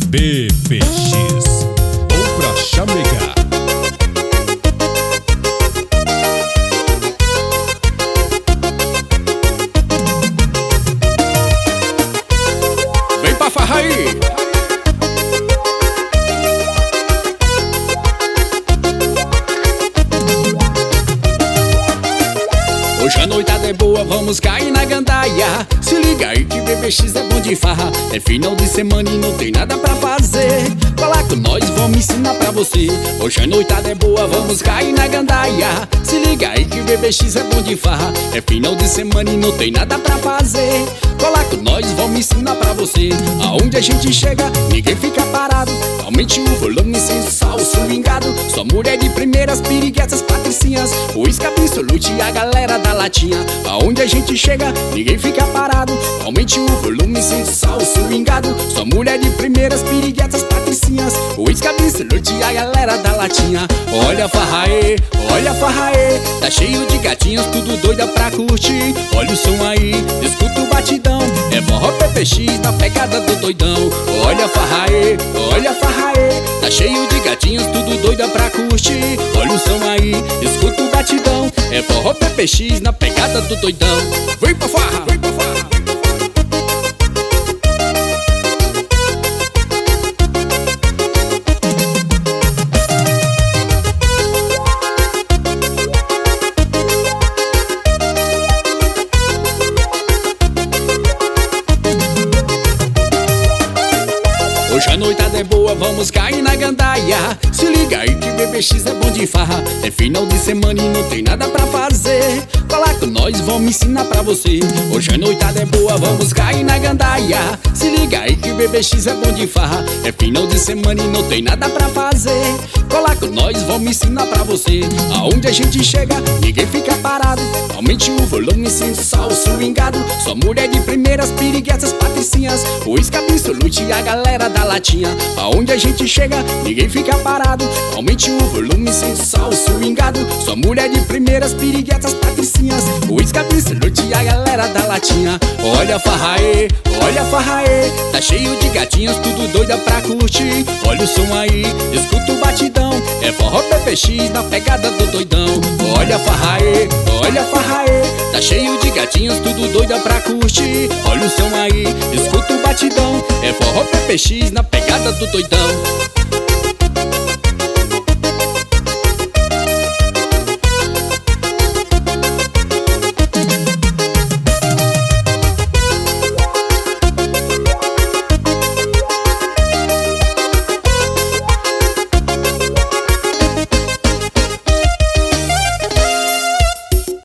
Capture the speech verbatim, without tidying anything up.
B B X, ou pra chamegar. Vem pra farra aí! Hoje a noitada é boa, vamos cair na gandaia. Se liga aí que B B X é bom de farra. É final de semana e não tem nada pra fazer. Cola com nós, vamos ensinar pra você. Hoje a noitada é boa, vamos cair na gandaia. Se liga aí que B B X é bom de farra. É final de semana e não tem nada pra fazer. Cola com nós, vamos ensinar pra você. Aonde a gente chega, ninguém fica parado. Aumente o volume sem sal, swingado. Só mulher de primeiras, piriguetas, patricinhas. O Whisky Absolute e a galera da latinha. Aonde a gente chega, ninguém fica parado. Aumente o volume sem sal, swingado. Só mulher de primeiras, piriguetas, patricinhas. O Whisky Absolute e a galera da latinha. Olha a farra aí, olha a farra aí. Tá cheio de gatinhas, tudo doida pra curtir. Olha o som aí, escuta o batidão. É forró B B X na pegada do doidão. Olha a farra aí, olha a farra aí. Tá cheio de gatinhos, tudo doida pra curtir. Olha o som aí, escuta o batidão. É forró B B X na pegada do doidão. Vem pra farra, vem pra farra. Hoje a noitada é boa, vamos cair na gandaia. Se liga aí que B B X é bom de farra. É final de semana e não tem nada pra fazer. Cola com nós, vamos ensinar pra você. Hoje a noitada é boa, vamos cair na gandaia. Se liga aí que B B X é bom de farra. É final de semana e não tem nada pra fazer. Cola com nós, vamos ensinar pra você. Aonde a gente chega, ninguém fica parado. Aumente o volume sem sal, swingado. Só mulher de primeiras, piriguetas, patricinhas. O Whisky Absolute e a galera da latinha. Aonde a gente chega, ninguém fica parado. Aumente o volume sem sal, swingado. Só mulher de primeiras, piriguetas, patricinhas. O Whisky Absolute e a galera da latinha. Olha a farra aí, olha a farra aí. Tá cheio de gatinhas, tudo doida pra curtir. Olha o som aí, escuta o batidão. É forró B B X na pegada do doidão. Olha a farra aí, olha a farra aí. Tá cheio de gatinhos, tudo doida pra curtir. Olha o som aí, escuta o batidão. É forró B B X na pegada do doidão.